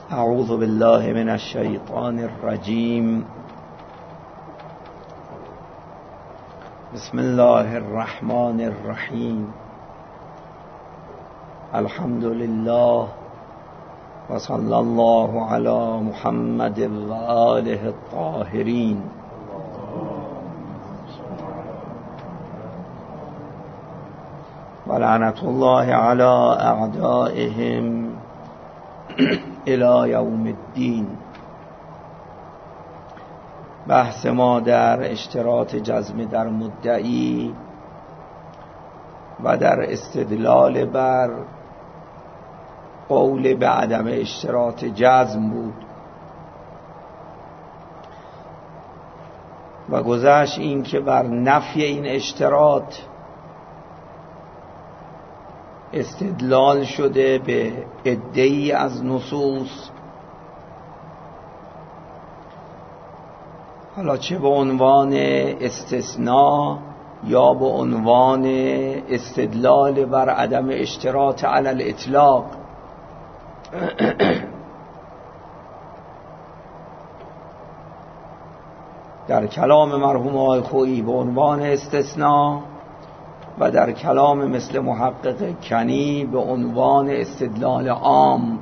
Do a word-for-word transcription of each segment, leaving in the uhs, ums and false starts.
اعوذ بالله من الشیطان الرجیم. بسم الله الرحمن الرحیم. الحمد لله و صلی الله علی محمد و آله الطاهرین. و لعنت الله علی اعدائهم الی یوم الدین. بحث ما در اشتراط جزم در مدعی و در استدلال بر قول به عدم اشتراط جزم بود و گذشت این که بر نفی این اشتراط استدلال شده به عده‌ای از نصوص، حالا چه به عنوان استثناء یا به عنوان استدلال بر عدم اشتراط علی الاطلاق. در کلام مرحوم آقای خویی به عنوان استثناء و در کلام مثل محقق کنی به عنوان استدلال عام.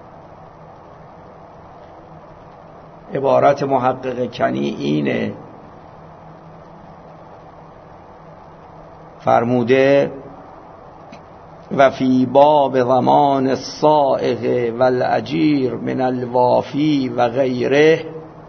عبارت محقق کنی اینه، فرموده و فی باب ضمان الصائغ والاجیر من الوافی و غیره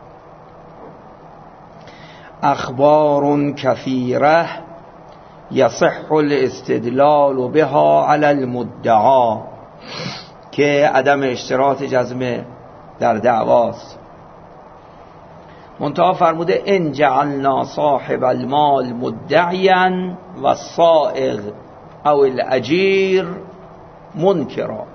اخبار کثیره یصح الاستدلال بها علی المدعا، که عدم اشتراط جزم در دعواست. منتها فرموده ان جعلنا صاحب المال مدعیا و الصائغ او الاجیر منکرا.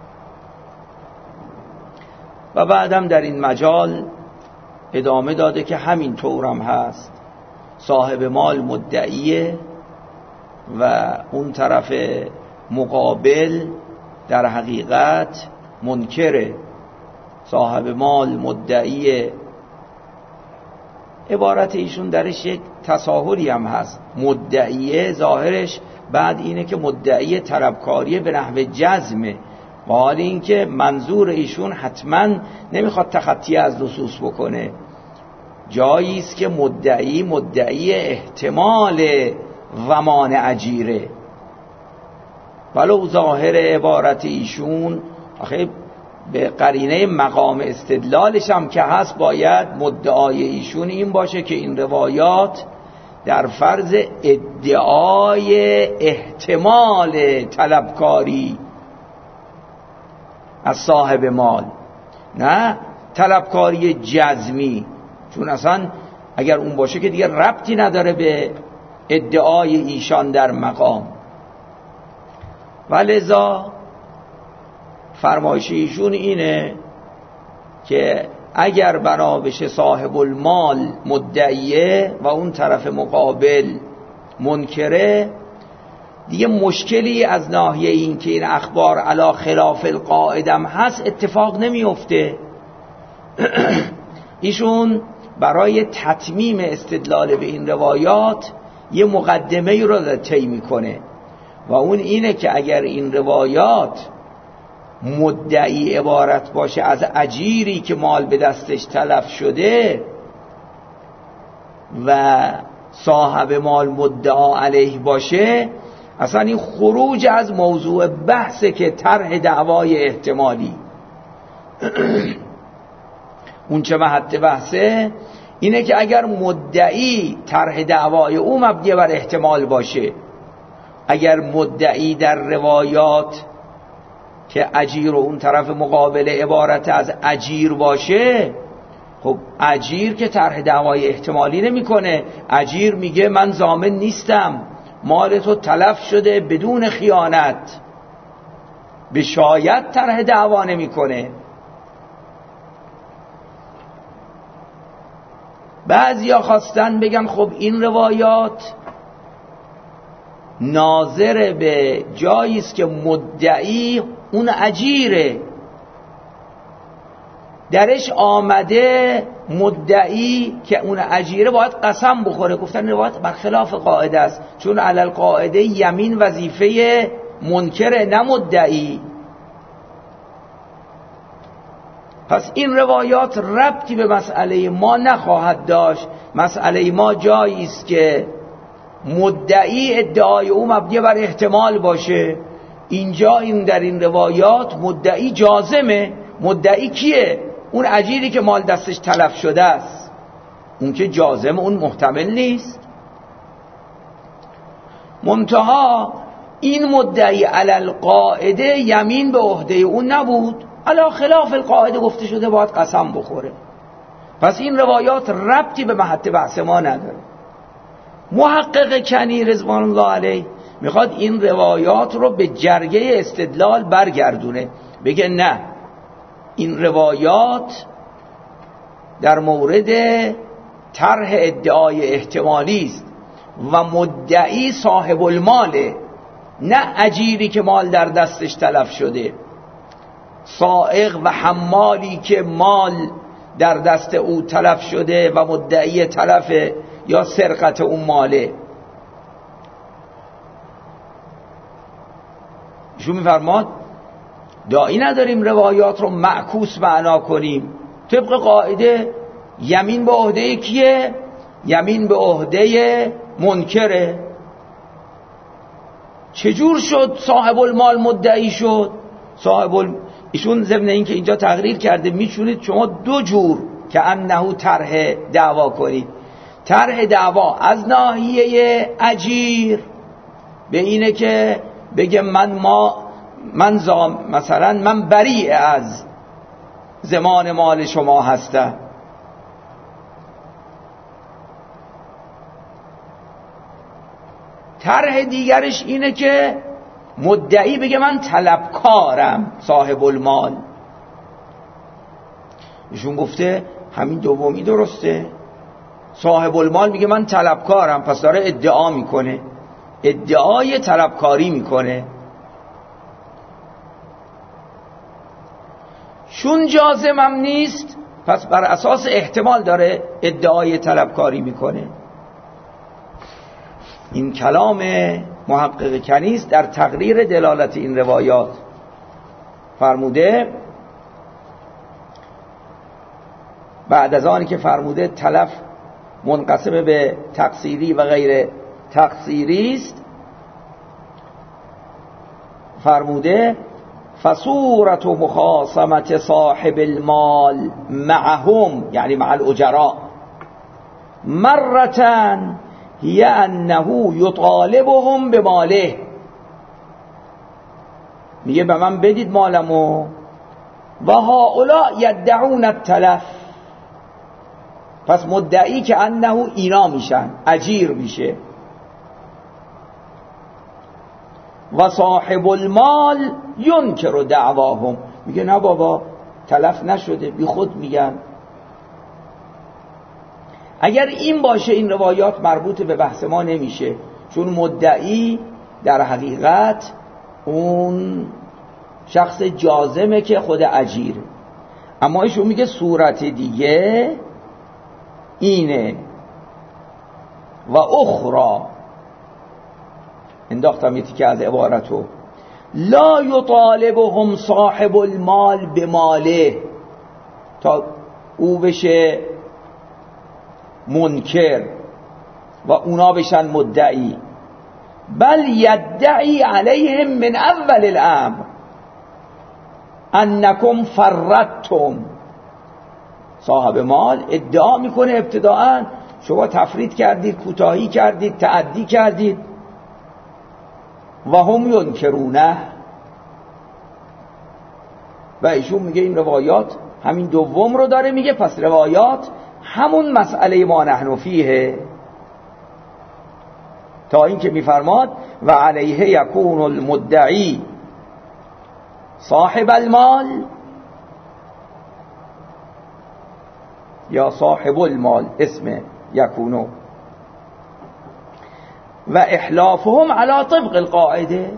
و بعدم در این مجال ادامه داده که همین طورم هست، صاحب مال مدعیه و اون طرف مقابل در حقیقت منکره. صاحب مال مدعیه، عبارت ایشون درش یک تساهلی هم هست. مدعیه ظاهرش بعد اینه که مدعی طلبکاری به نحو جزمه، و حال این که منظور ایشون حتما نمیخواد تخطی از نصوص بکنه. جایی است که مدعی مدعی احتمال ضمان اجیره، ولو ظاهر عبارت ایشون آخه به قرینه مقام استدلالش هم که هست، باید مدعای ایشون این باشه که این روایات در فرض ادعای احتمال طلبکاری از صاحب مال، نه طلبکاری جزمی، چون اصلا اگر اون باشه که دیگه ربطی نداره به ادعای ایشان در مقام. ولذا فرمایش ایشون اینه که اگر بنا بشه صاحب المال مدعیه و اون طرف مقابل منکره، دیگه مشکلی از ناحیه این که این اخبار علی خلاف القاعدم هست اتفاق نمیفته. ایشون برای تتمیم استدلال به این روایات یه مقدمه رو طی میکنه و اون اینه که اگر این روایات مدعی عبارت باشه از اجیری که مال به دستش تلف شده و صاحب مال مدعا علیه باشه، اصلا این خروج از موضوع بحثه که طرح دعوای احتمالی. اون چه محط بحثه اینه که اگر مدعی طرح دعوای او مبنی بر احتمال باشه، اگر مدعی در روایات که اجیر و اون طرف مقابل عبارت از اجیر باشه، خب اجیر که طرح دعوای احتمالی نمیکنه. اجیر میگه من ضامن نیستم، مال تو تلف شده بدون خیانت، به شاید طرح دعوا نمیکنه. بعضیا خواستن بگن خب این روایات ناظر به جایی است که مدعی اون اجیره، درش آمده مدعی که اون اجیره باید قسم بخوره. گفتن روایت برخلاف قاعده است، چون علل قاعده یمین وظیفه منکره نه مدعی. پس این روایات ربطی به مسئله ما نخواهد داشت. مسئله ما جایی است که مدعی ادعای او مبنی بر احتمال باشه. اینجا این در این روایات مدعی جازمه. مدعی کیه؟ اون اجیری که مال دستش تلف شده است. اون که جازم، اون محتمل نیست. منتها این مدعی علل قاعده یمین به عهده اون نبود، علا خلاف القاعده گفته شده باید قسم بخوره. پس این روایات ربطی به محط بحث ما نداره. محقق کنی رضوان الله علیه میخواد این روایات رو به جرگه استدلال برگردونه، بگه نه، این روایات در مورد طرح ادعای احتمالی است و مدعی صاحب الماله، نه اجیری که مال در دستش تلف شده. سائق و حمالی که مال در دست او تلف شده و مدعی تلف یا سرقت اون ماله. ایشون میفرماد داعی نداریم روایات رو معکوس معنا کنیم. طبق قاعده یمین به عهده کیه؟ یمین به عهده منکره. چجور شد صاحب المال مدعی شد؟ صاحب الم... ایشون ضمن این که اینجا تقریر کرده میتونید شما دو جور که انه طرح دعوا کنید. طرح دعوا از ناحیه اجیر به اینه که بگه من ما من زام مثلا من بری از زمان مال شما هستم. طرح دیگرش اینه که مدعی بگه من طلبکارم صاحب المال. ایشون گفته همین دومی درسته. صاحب المال میگه من طلبکارم، پس داره ادعا میکنه، ادعای طلبکاری میکنه. چون جازمم نیست پس بر اساس احتمال داره ادعای طلبکاری میکنه. این کلام محقق کنیز در تقریر دلالت این روایات فرموده، بعد از آنی که فرموده تلف منقسم به تقصیری و غیر تقصیری است، فرموده فصورت و مخاصمت صاحب المال معهم، یعنی مع الاجراء، مرتن هی انه یطالبهم به ماله. میگه به من بدید مالمو، و هؤلاء یدعون التلف. پس مدعی که انه اینا میشن، اجیر میشه. و صاحب المال ینکر دعواهم، میگه نه بابا تلف نشده، بی خود میگن. اگر این باشه این روایات مربوط به بحث ما نمیشه، چون مدعی در حقیقت اون شخص جازمه که خود اجیره. اما ایشون میگه صورت دیگه اینه. و اخرى، انداختم یه تیکه از عبارتو، لا یطالبهم صاحب المال به ماله، تا او بشه منکر و اونا بشن مدعی، بل یدعی علیهم من اول الامر انکم فردتم. صاحب مال ادعا میکنه ابتداءً شما تفرید کردید، کوتاهی کردید، تعدی کردید. و هم ینکرونه، و ایشون میگه این روایات همین دوم رو داره میگه. پس روایات همون مسئله ما نحن فیه، تا این که میفرماد و علیه یکون المدعی صاحب المال یا صاحب المال، اسم یکونو، و احلافهم على طبق القاعده.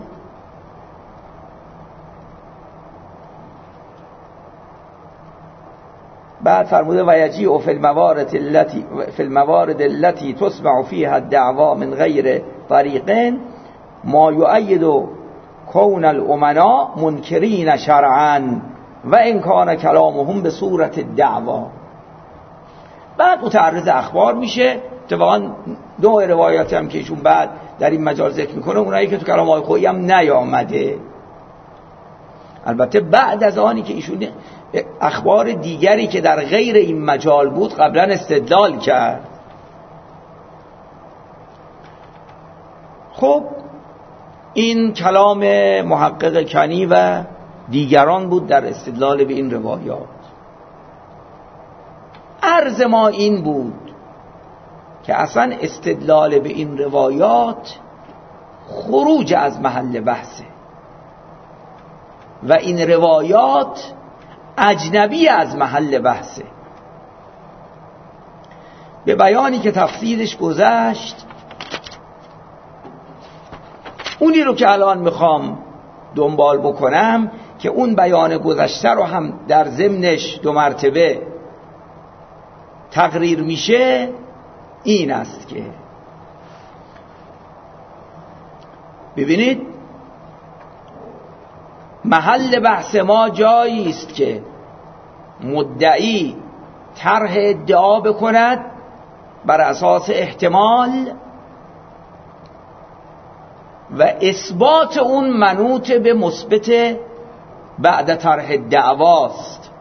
بعد فرموده ویجی او فی الموارد التي فی الموارد التي تسمع فيها الدعوا من غیر طریق ما یؤید کون الامناء منکرین شرعا و ان کان کلامهم به صورت الدعوا. بعد متعرض اخبار میشه. اتفاقا دو روایاتی هم که ایشون بعد در این مجال ذکر میکنه اونایی که تو کلام آقای خویی هم نیامده. البته بعد از آنی که ایشون اخبار دیگری که در غیر این مجال بود قبلا استدلال کرد. خب این کلام محقق کنی و دیگران بود در استدلال به این روایات. عرض ما این بود که اصلا استدلال به این روایات خروج از محل بحثه و این روایات اجنبی از محل بحثه. به بیانی که تفصیلش گذشت، اونی رو که الان میخوام دنبال بکنم که اون بیان گذشته رو هم در ضمنش دو مرتبه تقریر میشه، این است که ببینید محل بحث ما جایی است که مدعی طرح ادعا بکند بر اساس احتمال و اثبات اون منوط به مثبت بعد طرح دعواست.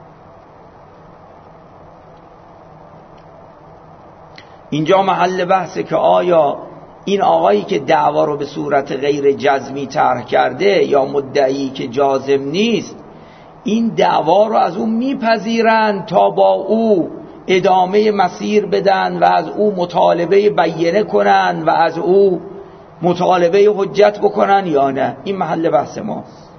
اینجا محل بحثه که آیا این آقایی که دعوا رو به صورت غیر جزمی طرح کرده یا مدعی که جازم نیست، این دعوا رو از او میپذیرند تا با او ادامه مسیر بدن و از او مطالبه بینه کنن و از او مطالبه حجت بکنن یا نه. این محل بحث ماست.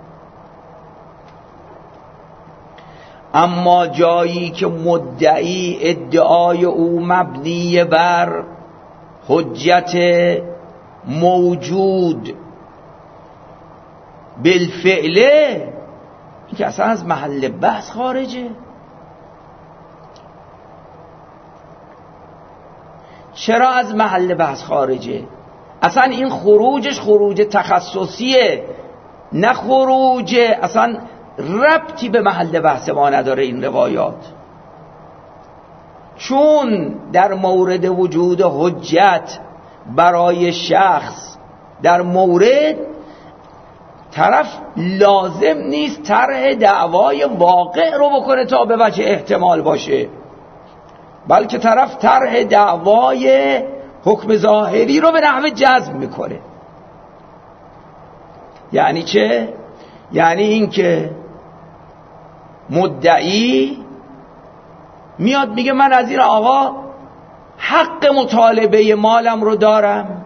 اما جایی که مدعی ادعای او مبنی بر حجت موجود بالفعله، این که اصلا از محل بحث خارجه. چرا از محل بحث خارجه؟ اصلا این خروجش خروج تخصصیه، نه خروج اصلا ربطی به محل بحث ما نداره این روایات. چون در مورد وجود حجت برای شخص در مورد طرف لازم نیست طرح دعوای واقع رو بکنه تا به وجه احتمال باشه، بلکه طرف طرح دعوای حکم ظاهری رو به نحو جزم میکنه. یعنی چه؟ یعنی این که مدعی میاد میگه من از این آقا حق مطالبه مالم رو دارم.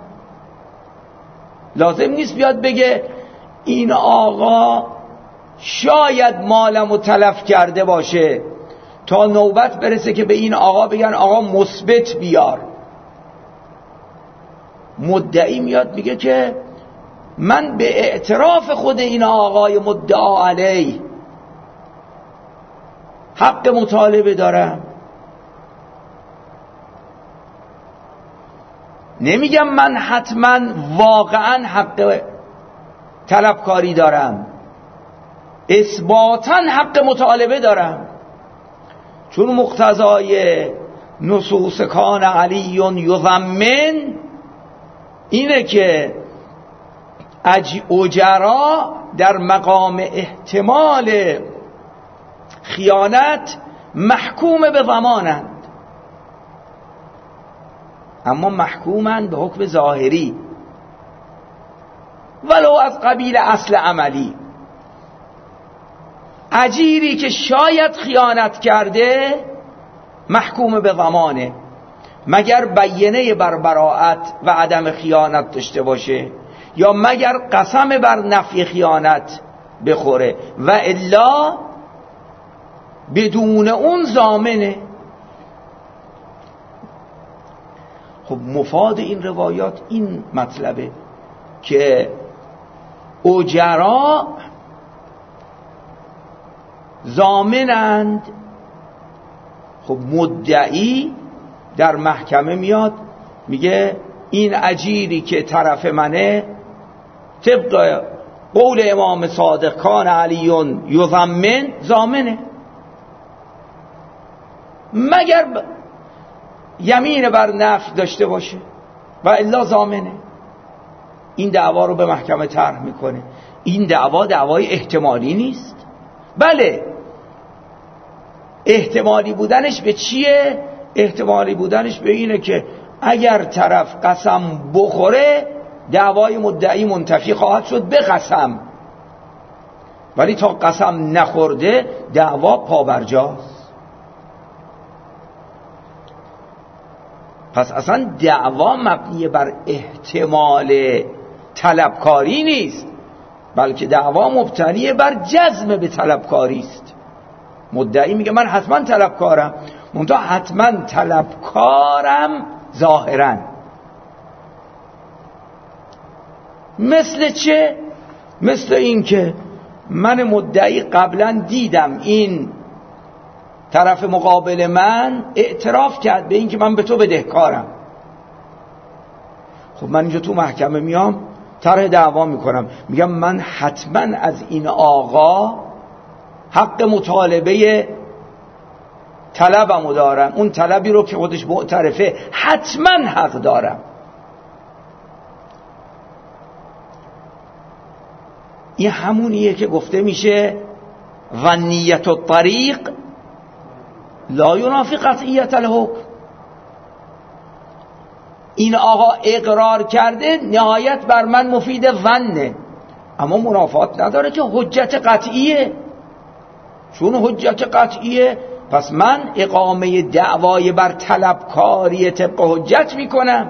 لازم نیست بیاد بگه این آقا شاید مالم رو تلف کرده باشه تا نوبت برسه که به این آقا بگن آقا مثبت بیار. مدعی میاد میگه که من به اعتراف خود این آقای مدعا علیه حق مطالبه دارم. نمیگم من حتما واقعا حق طلبکاری دارم، اثباتا حق مطالبه دارم، چون مقتضای نصوص کان علی یضمن اینه که اجرا در مقام احتمال خیانت محکوم به ضمانند، اما محکومند به حکم ظاهری ولو از قبیل اصل عملی. اجیری که شاید خیانت کرده محکوم به ضمانه مگر بیینه بر براءت و عدم خیانت داشته باشه یا مگر قسم بر نفی خیانت بخوره و الا بدون اون ضامنه. خب مفاد این روایات این مطلبه که اجرا ضامنند خب مدعی در محکمه میاد میگه این اجیری که طرف منه طبق قول امام صادق کان علیون یضمن ضامنه، مگر ب... یمین بر نفی داشته باشه و الا ضامنه. این دعوا رو به محکمه طرح میکنه. این دعوا دعوای احتمالی نیست. بله احتمالی بودنش به چیه؟ احتمالی بودنش به اینه که اگر طرف قسم بخوره دعوای مدعی منتفی خواهد شد به قسم، ولی تا قسم نخورده دعوا پابرجاست. پس اصلا دعوا مبنی بر احتمال طلبکاری نیست، بلکه دعوا مبتنی بر جزم به طلبکاری است. مدعی میگه من حتما طلبکارم، منتها حتما طلبکارم ظاهرا. مثل چه؟ مثل این که من مدعی قبلا دیدم این طرف مقابل من اعتراف کرد به این که من به تو بدهکارم. خب من اینجا تو محکمه میام طرح دعوا میکنم، میگم من حتما از این آقا حق مطالبه طلبمو دارم، اون طلبی رو که خودش معترفه حتما حق دارم. این همونیه که گفته میشه و نیت الطریق لا ینافی قطعیت الحکم. این آقا اقرار کرده نهایت بر من مفید ظنه، اما منافات نداره که حجت قطعیه. چون حجت قطعیه پس من اقامه دعوای بر طلبکاری طبق حجت میکنم.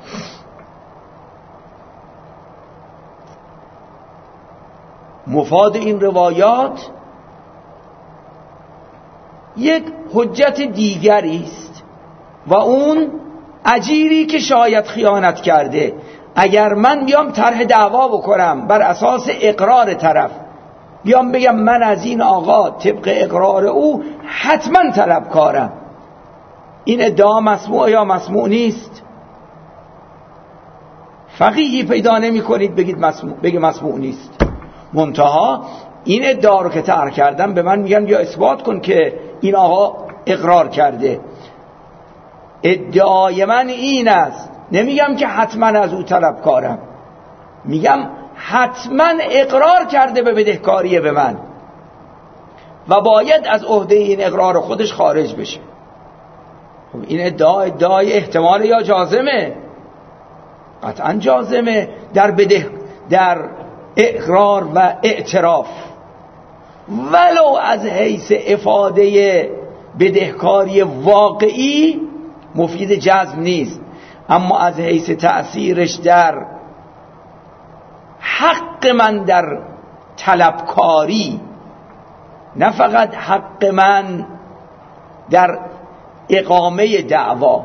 مفاد این روایات یک حجت دیگری است و اون اجیری که شاید خیانت کرده. اگر من بیام طرح دعوا بکنم بر اساس اقرار طرف، بیام بگم من از این آقا طبق اقرار او حتما طلبکارم، این ادعا مسموع یا مسموع نیست؟ فقیهی پیدا نمی کنید بگید مسموع، بگه مسموع نیست. منتها این ادعا رو که طرح کردم به من میگن یا اثبات کن که این آقا اقرار کرده. ادعای من این است، نمیگم که حتما از او طلبکارم، میگم حتما اقرار کرده به بدهکاری به من و باید از عهده این اقرار خودش خارج بشه. خب این ادعا ادعای احتمال یا جازمه؟ قطعا جازمه در بده در اقرار و اعتراف، ولو از حیث افاده بدهکاری واقعی مفید جزم نیست، اما از حیث تأثیرش در حق من در طلبکاری، نه فقط حق من در اقامه دعوا،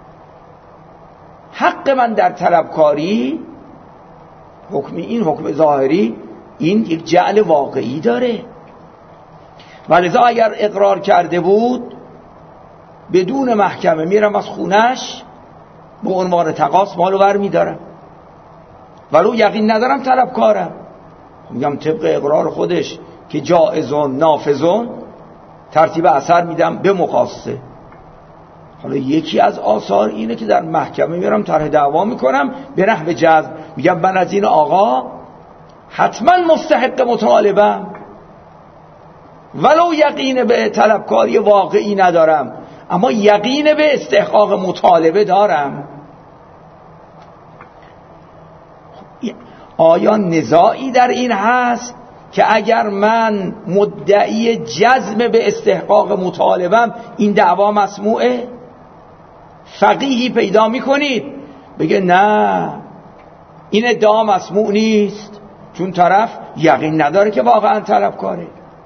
حق من در طلبکاری، حکم این حکم ظاهری این یک جعل واقعی داره. ولذا اگر اقرار کرده بود بدون محکمه میرم از خونش به عنوان تقاص مالو بر میدارم، ولو یقین ندارم طلبکارم، میگم طبق اقرار خودش که جائزون نافذون ترتیب اثر میدم به مقاصه. حالا یکی از آثار اینه که در محکمه میرم طرح دعوا میکنم به نحو جزم، میگم من از این آقا حتما مستحق مطالبم، ولو یقین به طلبکاری واقعی ندارم اما یقین به استحقاق مطالبه دارم. آیا نزاعی در این هست که اگر من مدعی جزم به استحقاق مطالبم این دعوا مسموعه؟ فقیهی پیدا میکنید بگه نه این ادعا مسموع نیست، چون طرف یقین نداره که واقعا طلبکاره.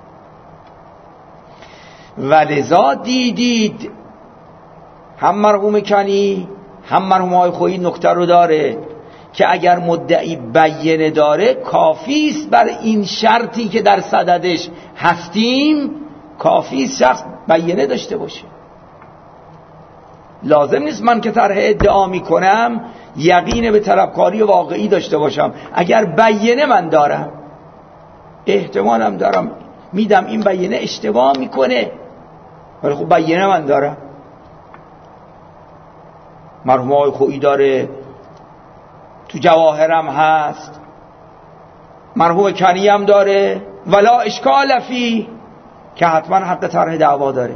ولذا دیدید هم مرحوم کنی هم مرحوم های خویی نکته رو داره که اگر مدعی بیانه داره کافی است بر این شرطی که در صددش هستیم، کافی است شخص بیانه داشته باشه. لازم نیست من که طرح ادعا میکنم یقین به طلبکاری واقعی داشته باشم. اگر بیینه من دارم، احتمالم دارم میدم این بیینه اشتباه میکنه، ولی خب بیینه من دارم. مرحوم آقای خویی داره، تو جواهرم هست، مرحوم کنی هم داره، ولا اشکال فی، که حتما حق طرح دعوا داره.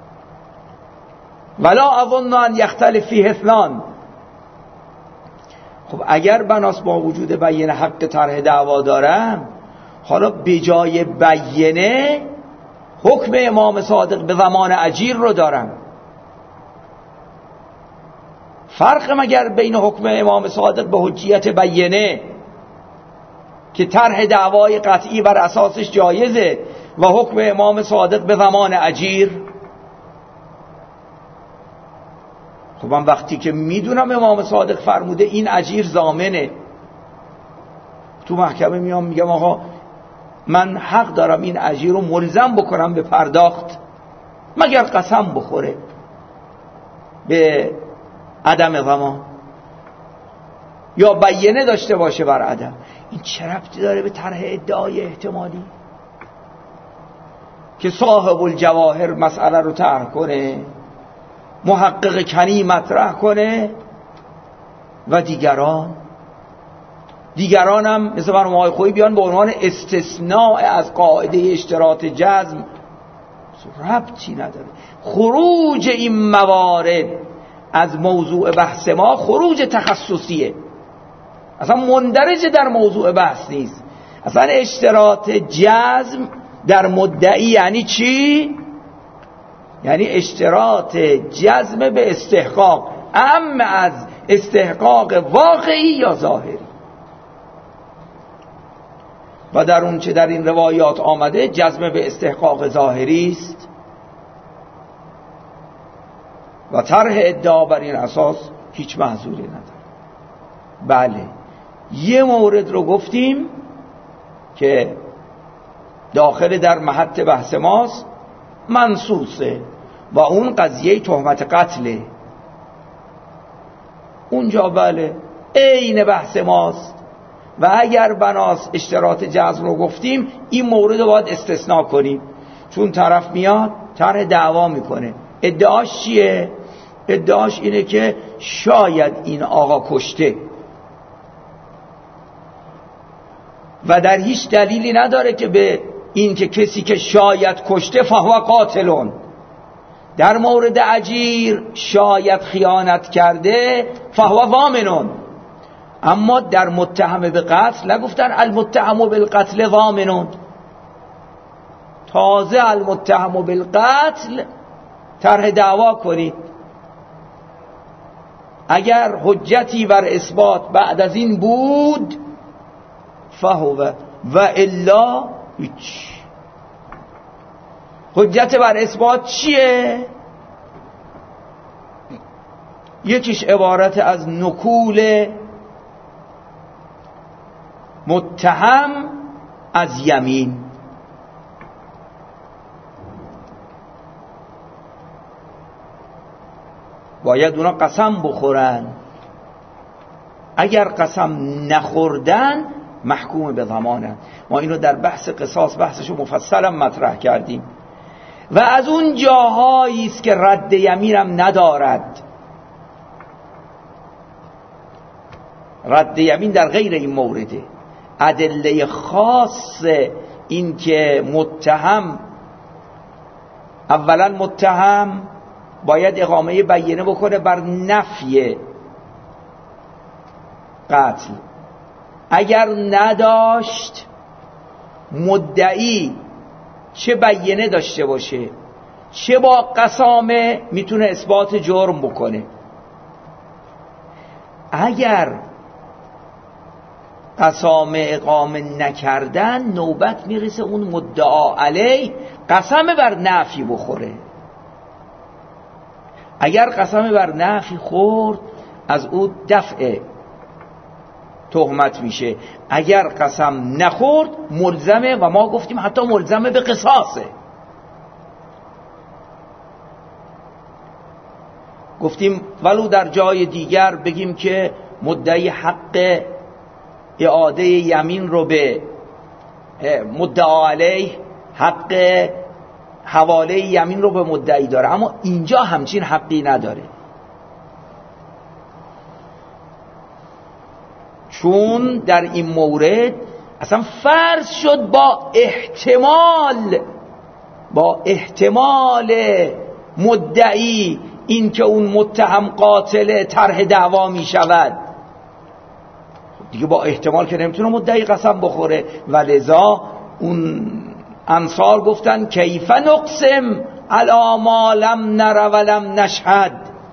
ولا اظن ان یختلف فیه اثنان. خب اگر بناس با وجود بیینه حق طرح دعوا دارم، حالا به جای بیینه حکم امام صادق به زمان اجیر رو دارم. فرق مگر بین حکم امام صادق به حجیت بیینه که طرح دعوای قطعی بر اساسش جایزه و حکم امام صادق به زمان اجیر؟ خب من وقتی که میدونم امام صادق فرموده این اجیر ضامنه، تو محکمه میام میگم آقا من حق دارم این اجیر رو ملزم بکنم به پرداخت، مگر قسم بخوره به عدم ضمان یا بیینه داشته باشه بر عدم. این چه ربطی داره به طرح ادعای احتمالی که صاحب الجواهر مسئله رو طرح کنه، محقق کنی مطرح کنه و دیگران دیگران هم مثل مرحوم آقای خویی بیان به عنوان استثناء از قاعده اشتراط جزم؟ ربطی نداره. خروج این موارد از موضوع بحث ما خروج تخصصیه، اصلا مندرج در موضوع بحث نیست. اصلا اشتراط جزم در مدعی یعنی چی؟ یعنی اشتراط جزم به استحقاق، اما از استحقاق واقعی یا ظاهری. و در اون چه در این روایات آمده جزم به استحقاق ظاهری است و طرح ادعا بر این اساس هیچ محظوری نداره. بله، یه مورد رو گفتیم که داخل در محط بحث ماست، منصوصه، و اون قضیه تهمت قتله. اونجا بله عین بحث ماست و اگر بناس اشتراط جزم رو گفتیم این مورد رو باید استثناء کنیم، چون طرف میاد طرح دعوا میکنه. ادعاش چیه؟ ادعاش اینه که شاید این آقا کشته و در هیچ دلیلی نداره که به این که کسی که شاید کشته فهو قاتلون. در مورد اجیر شاید خیانت کرده فهو ضامنون، اما در متهم به قتل نگفتن المتهم بالقتل ضامنون. تازه المتهم بالقتل طرح دعوا کنید. اگر حجتی بر اثبات بعد از این بود فهو، و الا هیچ. حجت بر اثبات چیه؟ یکیش عبارت از نکول متهم از یمین، باید اونا قسم بخورن. اگر قسم نخوردن محکوم به ضمانن. ما اینو در بحث قصاص بحثشو مفصلا مطرح کردیم و از اون جاهایی است که رد یمینم ندارد. رد یمین در غیر این مورده. ادله خاص این که متهم، اولا متهم باید اقامه بیینه بکنه بر نفی قتل. اگر نداشت مدعی چه بیینه داشته باشه چه با قسامه میتونه اثبات جرم بکنه. اگر قسامه اقامه نکردن نوبت میرسه اون مدعا علی قسم بر نفی بخوره. اگر قسم بر نفی خورد از او دفع تهمت میشه، اگر قسم نخورد ملزمه و ما گفتیم حتی ملزمه به قصاصه. گفتیم ولو در جای دیگر بگیم که مدعی حق اعاده یمین رو به مدعا علیه، حق حواله یمین رو به مدعی داره، اما اینجا همچین حقی نداره، چون در این مورد اصلا فرض شد با احتمال با احتمال مدعی این که اون متهم قاتل طرح دعوا می شود. دیگه با احتمال که نمیتونه مدعی قسم بخوره، ولذا اون انصار گفتن کیف نقسم علی ما لم نر ولم نشهد،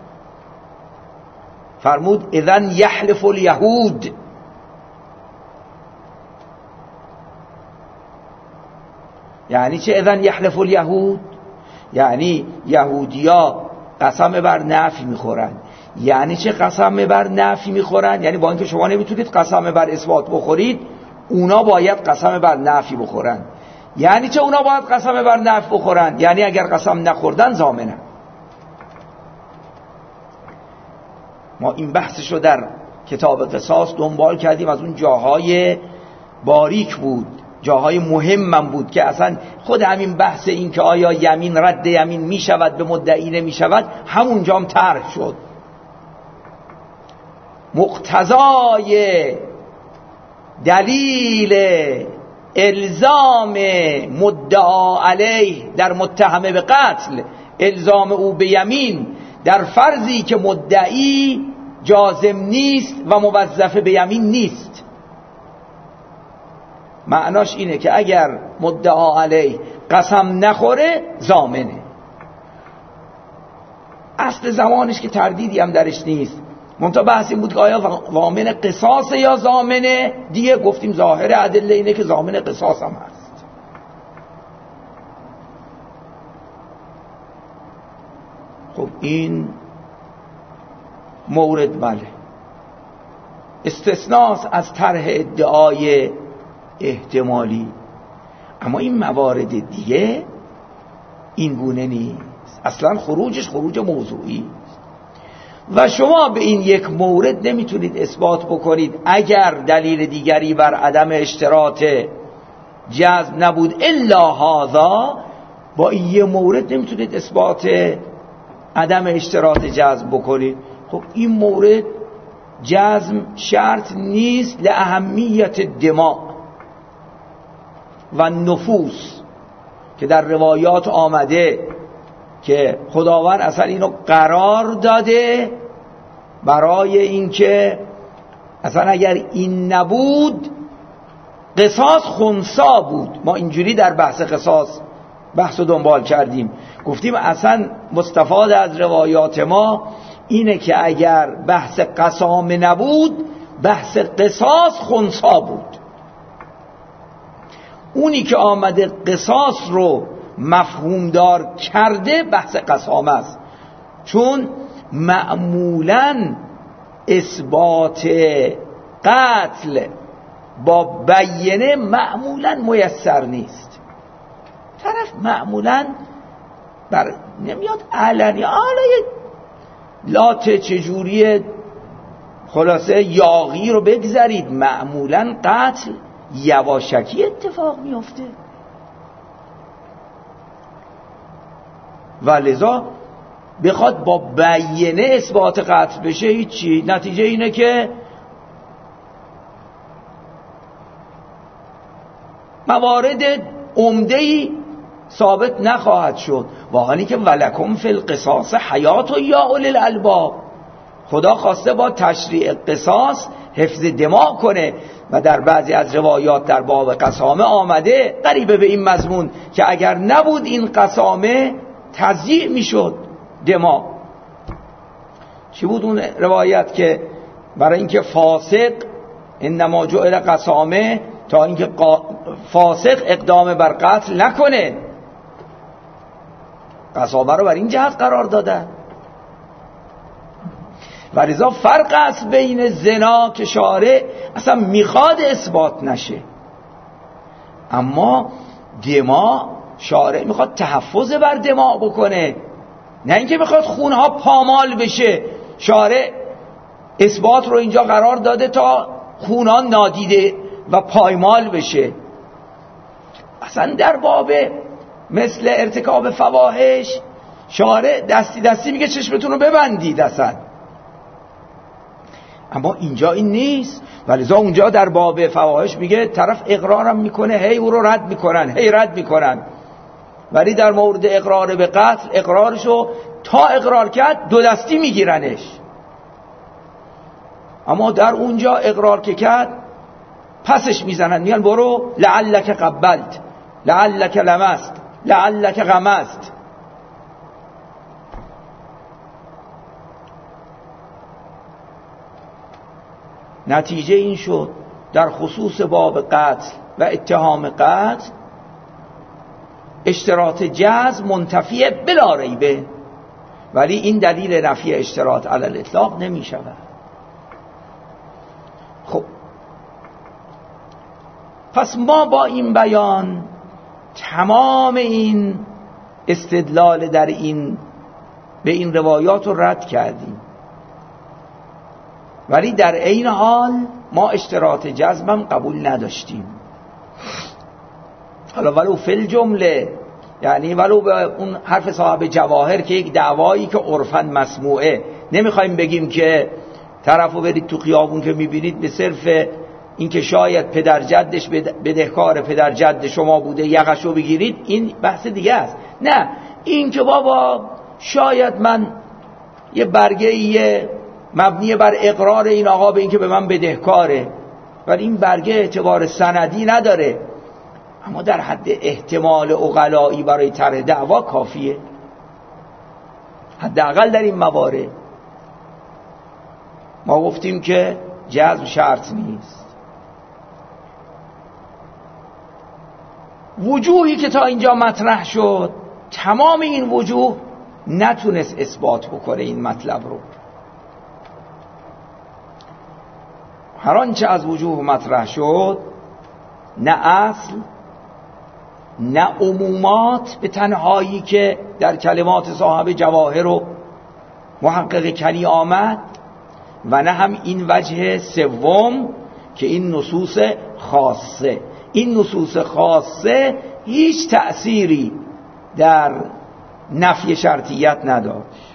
فرمود اذن یحلف الیهود. یعنی چه اذن یحلف الیهود؟ یعنی یهودیا قسم بر نفی میخورن. یعنی چه قسم بر نفی میخورن؟ یعنی با اینکه شما نمیتونید قسم بر اثبات بخورید، اونا باید قسم بر نفی بخورن. یعنی چه اونا باید قسم بر نفی بخورن؟ یعنی اگر قسم نخوردن ضامنن. ما این بحثش رو در کتاب قصاص دنبال کردیم، از اون جاهای باریک بود، جاهای مهمم بود که اصلا خود همین بحث این که آیا یمین رد یمین می شود به مدعی نمی شود همونجا هم طرح شد. مقتضای دلیل الزام مدعا علیه در متهم به قتل، الزام او به یمین در فرضی که مدعی جازم نیست و موظف به یمین نیست. معناش اینه که اگر مدعا علیه قسم نخوره ضامنه. اصل زمانش که تردیدی هم درش نیست، منتها بحث این بود که آیا ضامن قصاص یا ضامنه دیگه. گفتیم ظاهر ادله اینه که ضامن قصاص هم هست. خب این مورد بله استثناست از طرح ادعای احتمالی، اما این موارد دیگه این گونه نیست، اصلا خروجش خروج موضوعی است و شما به این یک مورد نمیتونید اثبات بکنید اگر دلیل دیگری بر عدم اشتراط جزم نبود الا هذا، با این یه مورد نمیتونید اثبات عدم اشتراط جزم بکنید. خب این مورد جزم شرط نیست لاهمیت دماء و نفوس که در روایات آمده که خداوند اصلا اینو قرار داده برای اینکه اصلا اگر این نبود قصاص خنثی بود. ما اینجوری در بحث قصاص بحث رو دنبال کردیم، گفتیم اصلا مستفاد از روایات ما اینه که اگر بحث قسام نبود بحث قصاص خنثی بود. اونی که آمده قصاص رو مفهوم دار کرده بحث قسامه است، چون معمولاً اثبات قتل با بیینه معمولاً میسر نیست. طرف معمولاً بر نمیاد علنی آلای لات چجوری خلاصه یاغی رو بگذارید، معمولاً قتل یواشکی اتفاق میفته و لذا بخواد با بیینه اثبات قتل بشه هیچی، نتیجه اینه که موارد عمده‌ای ثابت نخواهد شد. و حالی که ولکم فی القصاص حیات و یا اولی الالباب، خدا خواسته با تشریع قصاص حفظ دماء کنه و در بعضی از روایات در باب قسامه آمده قریبه به این مضمون که اگر نبود این قسامه تضییع میشد دماء. چی بود اون روایت که برای اینکه فاسق انما جعل قسامه تا اینکه فاسق اقدام بر قتل نکنه، قسامه رو بر این جهت قرار دادن. و لذا فرق است بین زنا که شارع اصلا میخواد اثبات نشه، اما دماء شارع میخواد تحفظ بر دماء بکنه نه اینکه بخواد خونها پامال بشه. شارع اثبات رو اینجا قرار داده تا خونها نادیده و پایمال بشه. اصلا در باب مثل ارتکاب فواحش شارع دستی دستی میگه چشمتون رو ببندید اصلا، اما اینجا این نیست. ولذا اونجا در باب فواحش میگه طرف اقرارم میکنه هی او رو رد میکنن هی رد میکنن، ولی در مورد اقرار به قتل اقرارشو تا اقرار کرد دو دستی میگیرنش. اما در اونجا اقرار که کرد پسش میزنن، میگن برو لعلک قبلت لعلک لمست لعلک غمست. نتیجه این شد در خصوص باب قتل و اتهام قتل اشتراط جزم منتفی بلا ریبه، ولی این دلیل نفی اشتراط علی الاطلاق نمی شود. خب پس ما با این بیان تمام این استدلال در این به این روایات رو رد کردیم، ولی در عین حال ما اشتراط جزمم قبول نداشتیم. حالا ولو فل جمله، یعنی ولو به اون حرف صاحب جواهر که یک دعوایی که عرفاً مسموعه، نمیخوایم بگیم که طرفو برید تو خیابون که میبینید به صرف این که شاید پدر جدش بدهکار پدر جد شما بوده یقشو بگیرید، این بحث دیگه است. نه، این که بابا شاید من یه برگه یه مبنی بر اقرار این آقا به این که به من بدهکاره، ولی این برگه اعتبار سندی نداره، اما در حد احتمال عقلایی برای طرح دعوا کافیه، حداقل در این موارد. ما گفتیم که جزم شرط نیست. وجوهی که تا اینجا مطرح شد، تمام این وجوه نتونست اثبات بکنه این مطلب رو. هر آنچه از وجوه مطرح شد، نه اصل نه عمومات به تنهایی که در کلمات صاحب جواهر و محقق کنی آمد، و نه هم این وجه سوم که این نصوص خاصه. این نصوص خاصه هیچ تأثیری در نفی شرطیت نداشت.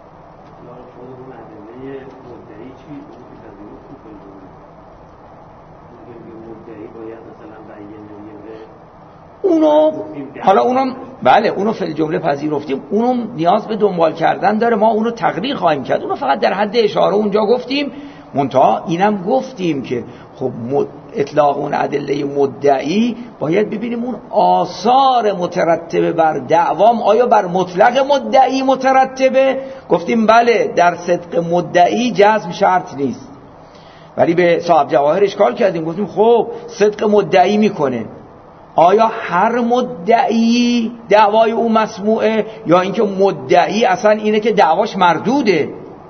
اونو حالا اونم بله اونو فعل جمله پذیرفتیم، اونم نیاز به دنبال کردن داره، ما اونو تقریر خواهیم کرد. اونو فقط در حد اشاره اونجا گفتیم. منتها اینم گفتیم که خب اطلاق اون ادله مدعی باید ببینیم اون آثار مترتبه بر دعوام آیا بر مطلق مدعی مترتبه. گفتیم بله در صدق مدعی جزم شرط نیست، ولی به صاحب جواهر اشکال کردیم، گفتیم خب صدق مدعی میکنه، آیا هر مدعی دعوای او مسموعه یا اینکه مدعی اصلا اینه که دعواش مردوده؟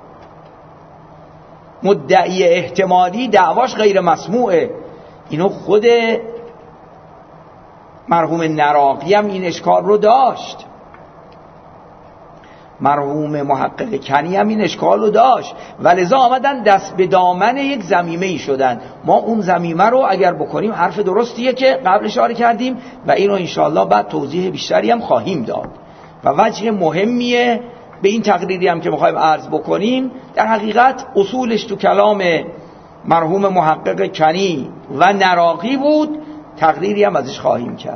مدعی احتمالی دعواش غیر مسموعه. اینو خود مرحوم نراقی هم این اشکال رو داشت، مرحوم محقق کنی هم این اشکال رو داشت، ولذا آمدن دست به دامن یک ضمیمه ای شدن. ما اون ضمیمه رو اگر بکنیم حرف درستیه که قبل اشاره کردیم و اینو انشاءالله بعد توضیح بیشتری هم خواهیم داد و وجه مهمیه به این تقریری هم که میخوایم عرض بکنیم. در حقیقت اصولش تو کلام مرحوم محقق کنی و نراقی بود، تقریری هم ازش خواهیم کرد.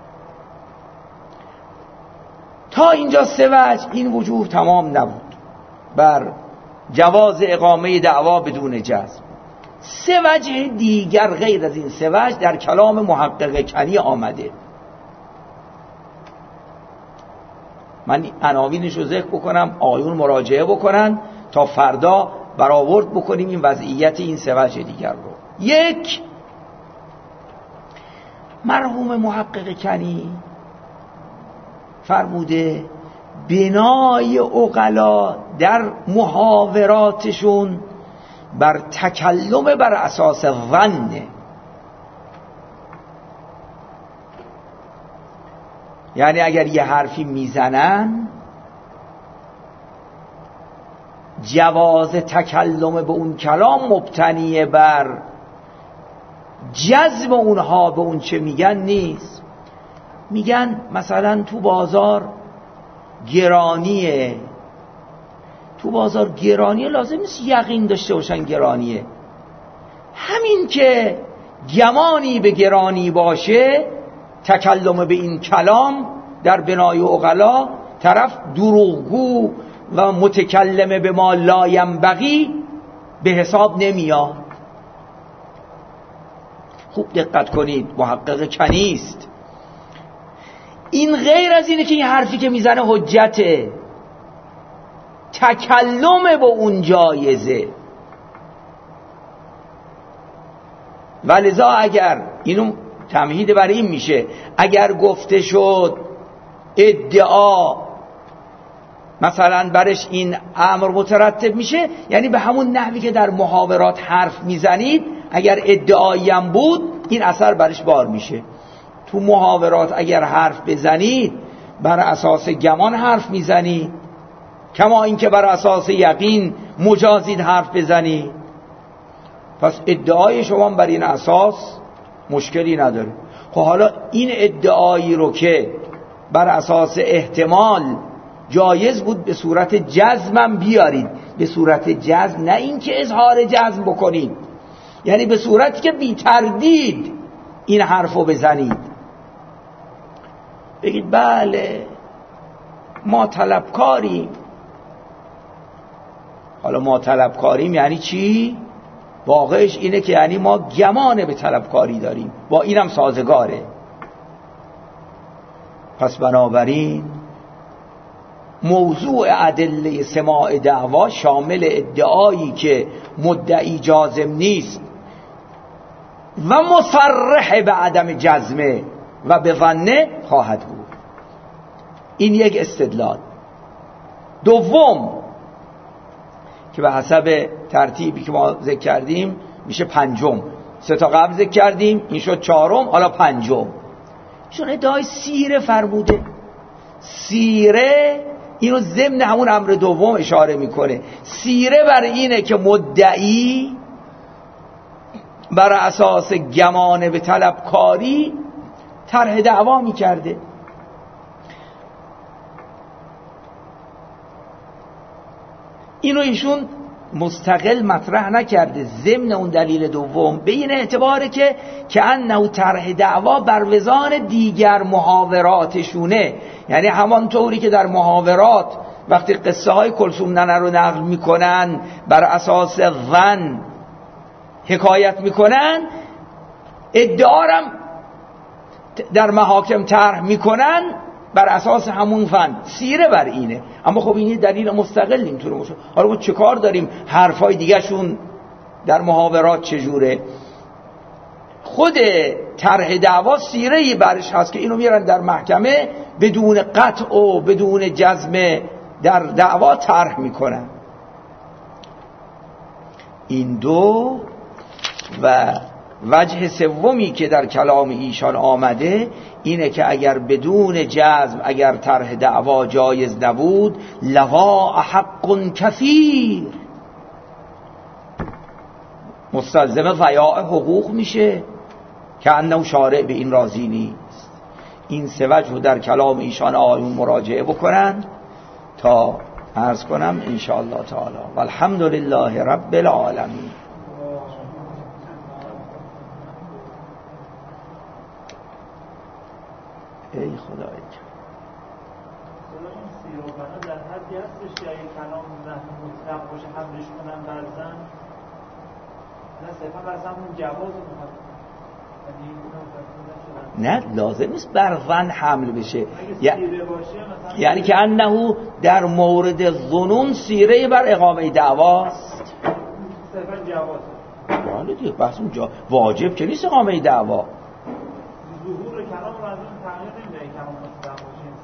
تا اینجا سه وجه این وجوه تمام نبود بر جواز اقامه دعوا بدون جزم. سه وجه دیگر غیر از این سه وجه در کلام محقق کنی آمده. من عناوینش رو ذکر بکنم، آیون مراجعه بکنن تا فردا برآورد بکنیم این وضعیت این سه وجه دیگر رو. یک، مرحوم محقق کنی فرموده بنای عقلا در محاوراتشون بر تکلم بر اساس ظنه، یعنی اگر یه حرفی میزنن جواز تکلم به اون کلام مبتنی بر جذب اونها به اون چه میگن نیست. میگن مثلا تو بازار گرانیه، تو بازار گرانیه لازم نیست یقین داشته باشن گرانیه. همین که گمانی به گرانی باشه، تکلم به این کلام در بنای عقلا، طرف دروغگو و متکلم به ما لا ینبغی به حساب نمیاد. خوب دقت کنید، محقق کنیست. این غیر از اینه که این حرفی که میزنه حجته، تکلم با اون جایزه. ولذا اگر اینو تمهید برای این میشه، اگر گفته شد ادعا مثلا برش این امر مترتب میشه، یعنی به همون نحوی که در محاورات حرف میزنید، اگر ادعایی هم بود این اثر برش بار میشه. تو محاورات اگر حرف بزنید بر اساس گمان حرف میزنید، کما اینکه بر اساس یقین مجازید حرف بزنید. پس ادعای شما بر این اساس مشکلی نداره. خب حالا این ادعایی رو که بر اساس احتمال جایز بود به صورت جزمم بیارید، به صورت جزم، نه این که اظهار جزم بکنید، یعنی به صورتی که بی تردید این حرفو بزنید، بگید بله ما طلبکاریم. حالا ما طلبکاریم یعنی چی؟ واقعش اینه که یعنی ما گمان به طلبکاری داریم، با اینم سازگاره. پس بنابراین موضوع ادله سماع دعوا شامل ادعایی که مدعی جازم نیست و مصرح به عدم جزمه و به ظنه خواهد بود. این یک استدلال. دوم که به حسب ترتیبی که ما ذکر کردیم میشه پنجم، سه تا قبل ذکر کردیم، این شد چهارم، حالا پنجم. چون ادعای سیره فرموده. سیره اینو ضمن همون امر دوم اشاره میکنه. سیره بر اینه که مدعی بر اساس گمان به طلبکاری طرح دعوا میکرده. اینو ایشون مستقل مطرح نکرده، ضمن اون دلیل دوم به این اعتباره که که انه طرح دعوا بر وزان دیگر محاوراتشونه، یعنی همان طوری که در محاورات وقتی قصه های کلثوم ننه رو نقل میکنن بر اساس ظن حکایت میکنن، ادعارم در محاکم طرح میکنن بر اساس همون فن. سیره بر اینه. اما خب این دلیل مستقل نمیتونه باشه. حالا ما چه کار داریم حرفای دیگه شون در محاورات چجوره؟ خود طرح دعوا سیره‌ای برش هست که اینو میارن در محکمه بدون قطع و بدون جزم در دعوا طرح میکنن. این دو و وجه سومی که در کلام ایشان آمده اینه که اگر بدون جزم، اگر طرح دعوا جایز نبود، لوا حق کثیر، مستلزم ضیاع حقوق میشه که انه شارع به این راضی نیست. این سه وجه در کلام ایشان آیون مراجعه بکنن تا عرض کنم ان شاء الله تعالی. والحمد لله رب العالمین. ای خدای سیروبنا در حدی هستش که اگه کلام نحو مطلق باشه حملش کنن بر زن، نه صرفا بر زن اون جواز رو نه لازم نیست بر زن حمل بشه. سیره باشه یعنی که انه در مورد ظنون سیره بر اقامه دعواست، صرفا جواز. حالا دیگه بحث اونجا واجب که نیست اقامه دعوا. ظهور کلام رو از اون تغییر نمیده کلام مطلق باشه این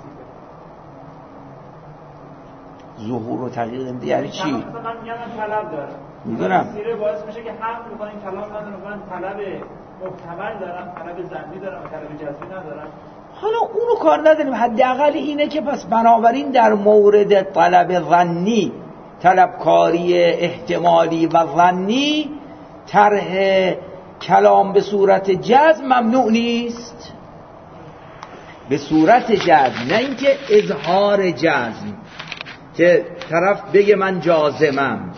سیره. ظهور رو تغییر نمیده یعنی چی؟ مثلا من میگم من طلب دارم، میدونم سیره باعث میشه که حمل میکنن این کلام ندارم، من طلب محتمل دارم، طلب ظنی دارم، طلب جزمی ندارم. حالا اونو کار نداریم، حداقل اینه که پس بنابراین در مورد طلب ظنی طلبکاری احتمالی و ظنی طرح کلام به صورت جزم ممنوع نیست، به صورت جزم، نه اینکه اظهار جزم که طرف بگه من جازمم.